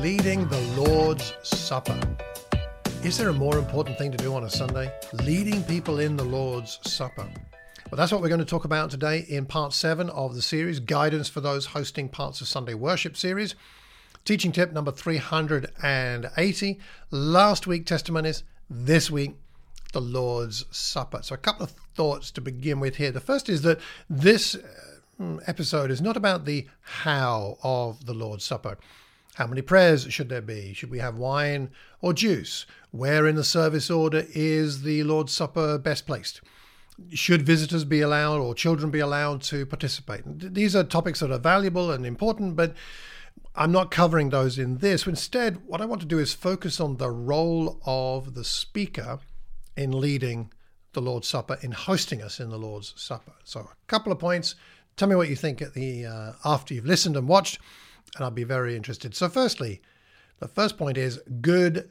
leading the Lord's Supper. Is there a more important thing to do on a Sunday? Leading people in the Lord's Supper. Well, that's what we're going to talk about today in part 7 of the series, Guidance for Those Hosting Parts of Sunday Worship series. Teaching tip number 380. Last week, testimonies. This week, the Lord's Supper. So a couple of thoughts to begin with here. The first is that this episode is not about the how of the Lord's Supper. How many prayers should there be? Should we have wine or juice? Where in the service order is the Lord's Supper best placed? Should visitors be allowed or children be allowed to participate? These are topics that are valuable and important, but I'm not covering those in this. Instead, what I want to do is focus on the role of the speaker in leading the Lord's Supper, in hosting us in the Lord's Supper. So a couple of points. Tell me what you think at the after you've listened and watched, and I'll be very interested. So firstly, the first point is good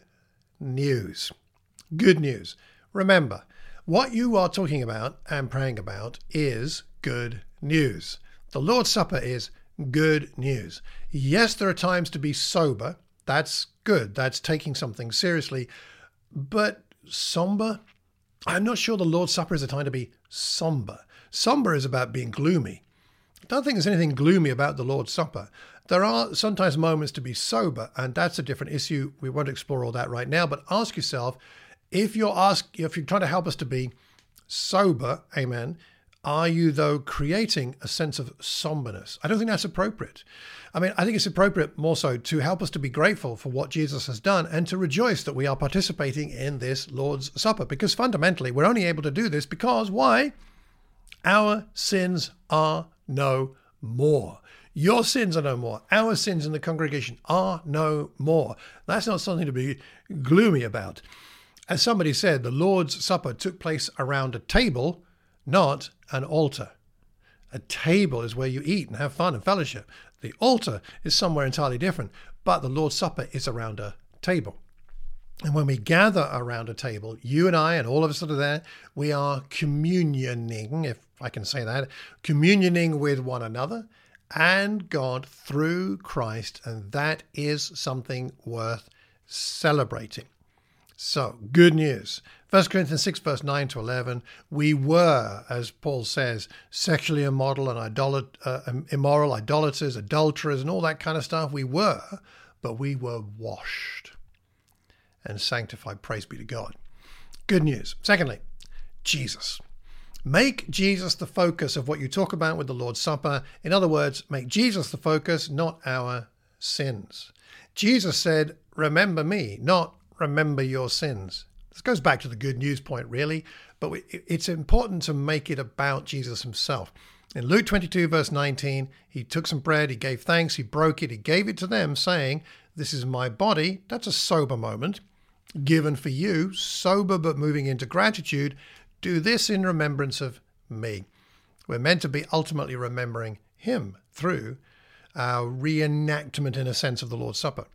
news. Good news. Remember, what you are talking about and praying about is good news. The Lord's Supper is good news. Yes, there are times to be sober. That's good. That's taking something seriously. But somber? I'm not sure the Lord's Supper is a time to be somber. Somber is about being gloomy. I don't think there's anything gloomy about the Lord's Supper. There are sometimes moments to be sober, and that's a different issue. We won't explore all that right now, but ask yourself, if you're trying to help us to be sober, amen, are you, though, creating a sense of somberness? I don't think that's appropriate. I think it's appropriate more so to help us to be grateful for what Jesus has done and to rejoice that we are participating in this Lord's Supper, because fundamentally we're only able to do this because, why? Our sins are no more. Your sins are no more. Our sins in the congregation are no more. That's not something to be gloomy about. As somebody said, the Lord's Supper took place around a table, not an altar. A table is where you eat and have fun and fellowship. The altar is somewhere entirely different, but the Lord's Supper is around a table. And when we gather around a table, you and I and all of us that are there, we are communioning, if I can say that, communioning with one another and God through Christ, and that is something worth celebrating. So, good news. 1 Corinthians 6, verse 9 to 11, we were, as Paul says, sexually immoral and immoral, idolaters, adulterers, and all that kind of stuff. We were, but we were washed and sanctified. Praise be to God. Good news. Secondly, Jesus. Make Jesus the focus of what you talk about with the Lord's Supper. In other words, make Jesus the focus, not our sins. Jesus said, remember me, not remember your sins. This goes back to the good news point, really, but it's important to make it about Jesus himself. In Luke 22, verse 19, he took some bread, he gave thanks, he broke it, he gave it to them, saying, this is my body. That's a sober moment, given for you, sober but moving into gratitude. Do this in remembrance of me. We're meant to be ultimately remembering him through our reenactment, in a sense, of the Lord's Supper.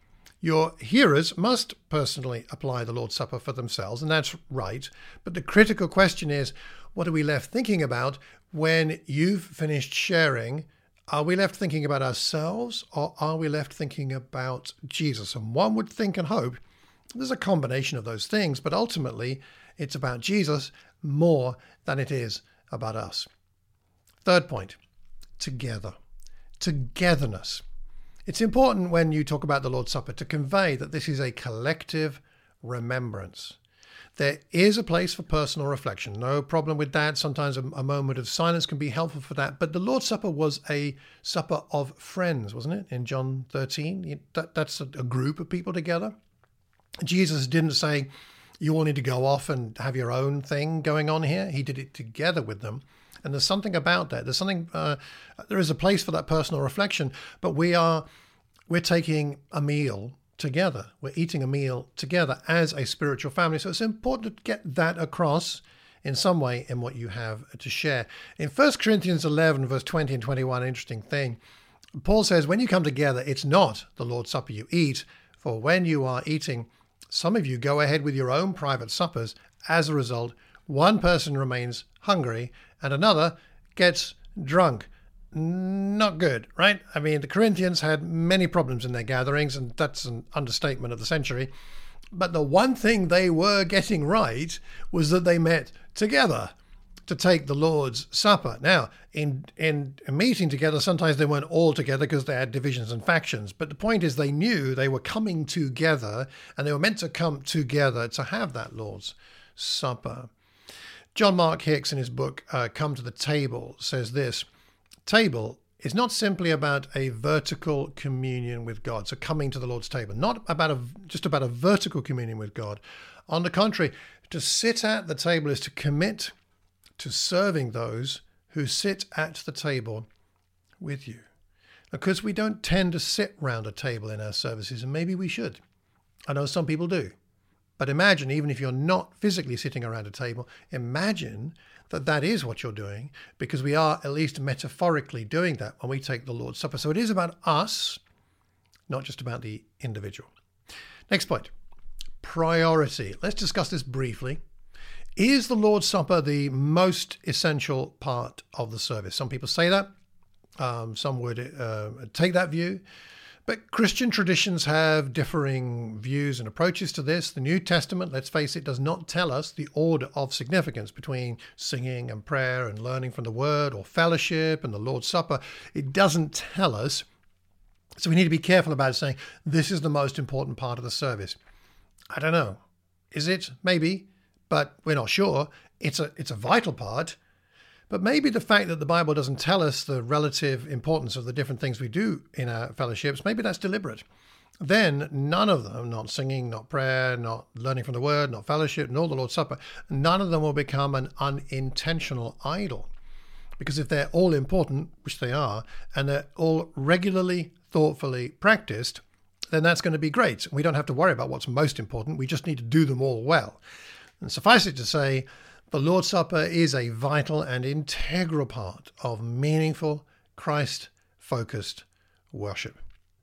Your hearers must personally apply the Lord's Supper for themselves, and that's right. But the critical question is, what are we left thinking about when you've finished sharing? Are we left thinking about ourselves, or are we left thinking about Jesus? And one would think and hope there's a combination of those things, but ultimately it's about Jesus more than it is about us. Third point, together. Togetherness. It's important when you talk about the Lord's Supper to convey that this is a collective remembrance. There is a place for personal reflection. No problem with that. Sometimes a moment of silence can be helpful for that. But the Lord's Supper was a supper of friends, wasn't it? In John 13, that's a group of people together. Jesus didn't say, you all need to go off and have your own thing going on here. He did it together with them. And there's something about that. There is a place for that personal reflection, but we're taking a meal together. We're eating a meal together as a spiritual family. So it's important to get that across in some way in what you have to share. In 1 Corinthians 11, verse 20 and 21, an interesting thing. Paul says, when you come together, it's not the Lord's Supper you eat, for when you are eating, some of you go ahead with your own private suppers. As a result, one person remains hungry and another gets drunk. not good, right? I mean, the Corinthians had many problems in their gatherings, and that's an understatement of the century. But the one thing they were getting right was that they met together to take the Lord's Supper. Now, in meeting together, sometimes they weren't all together because they had divisions and factions. But the point is they knew they were coming together, and they were meant to come together to have that Lord's Supper. John Mark Hicks, in his book, Come to the Table, says this: table is not simply about a vertical communion with God, so coming to the Lord's table, not about just about a vertical communion with God. On the contrary, to sit at the table is to commit to serving those who sit at the table with you. Because we don't tend to sit round a table in our services, and maybe we should. I know some people do. But imagine, even if you're not physically sitting around a table, imagine that is what you're doing, because we are at least metaphorically doing that when we take the Lord's Supper. So it is about us, not just about the individual. Next point, priority. Let's discuss this briefly. Is the Lord's Supper the most essential part of the service? Some people say that. Some would take that view. But Christian traditions have differing views and approaches to this. The New Testament, let's face it, does not tell us the order of significance between singing and prayer and learning from the Word, or fellowship and the Lord's Supper. It doesn't tell us. So we need to be careful about saying this is the most important part of the service. I don't know. Is it? Maybe. But we're not sure. It's a vital part. But maybe the fact that the Bible doesn't tell us the relative importance of the different things we do in our fellowships, maybe that's deliberate. Then none of them, not singing, not prayer, not learning from the Word, not fellowship, nor the Lord's Supper, none of them will become an unintentional idol. Because if they're all important, which they are, and they're all regularly, thoughtfully practiced, then that's going to be great. We don't have to worry about what's most important. We just need to do them all well. And suffice it to say, the Lord's Supper is a vital and integral part of meaningful, Christ-focused worship.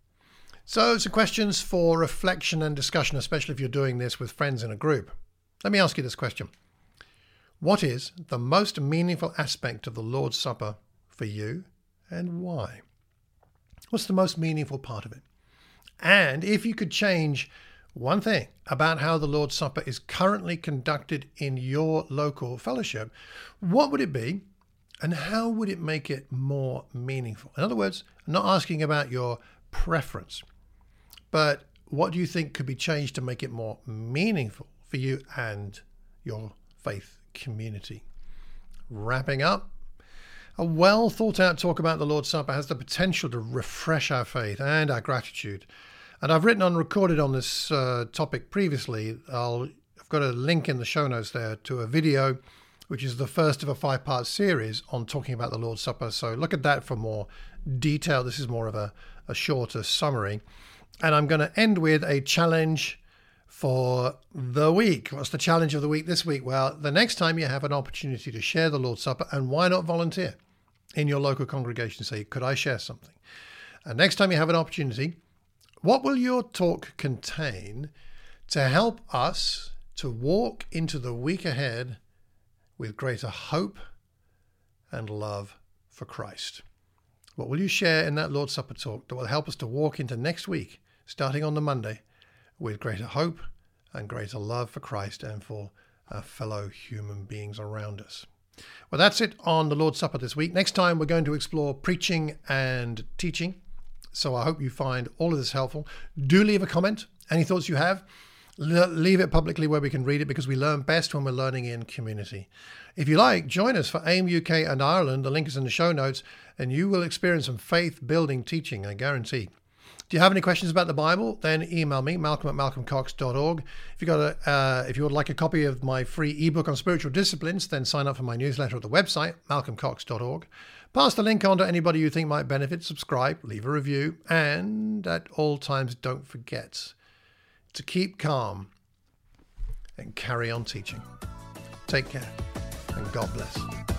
So some questions for reflection and discussion, especially if you're doing this with friends in a group. Let me ask you this question. What is the most meaningful aspect of the Lord's Supper for you, and why? What's the most meaningful part of it? And if you could change one thing about how the Lord's Supper is currently conducted in your local fellowship, what would it be, and how would it make it more meaningful? In other words, I'm not asking about your preference, but what do you think could be changed to make it more meaningful for you and your faith community? Wrapping up, a well thought out talk about the Lord's Supper has the potential to refresh our faith and our gratitude. And I've written and recorded on this topic previously. I've got a link in the show notes there to a video, which is the first of a 5-part series on talking about the Lord's Supper. So look at that for more detail. This is more of a shorter summary. And I'm going to end with a challenge for the week. What's the challenge of the week this week? Well, the next time you have an opportunity to share the Lord's Supper, and why not volunteer in your local congregation? Say, could I share something? And next time you have an opportunity, what will your talk contain to help us to walk into the week ahead with greater hope and love for Christ? What will you share in that Lord's Supper talk that will help us to walk into next week, starting on the Monday, with greater hope and greater love for Christ and for our fellow human beings around us? Well, that's it on the Lord's Supper this week. Next time, we're going to explore preaching and teaching. So I hope you find all of this helpful. Do leave a comment. Any thoughts you have, leave it publicly where we can read it, because we learn best when we're learning in community. If you like, join us for AIM UK and Ireland. The link is in the show notes, and you will experience some faith-building teaching, I guarantee. Do you have any questions about the Bible? Then email me, malcolm@malcolmcox.org. If you would like a copy of my free ebook on spiritual disciplines, then sign up for my newsletter at the website, malcolmcox.org. Pass the link on to anybody you think might benefit, subscribe, leave a review, and at all times, don't forget to keep calm and carry on teaching. Take care, and God bless.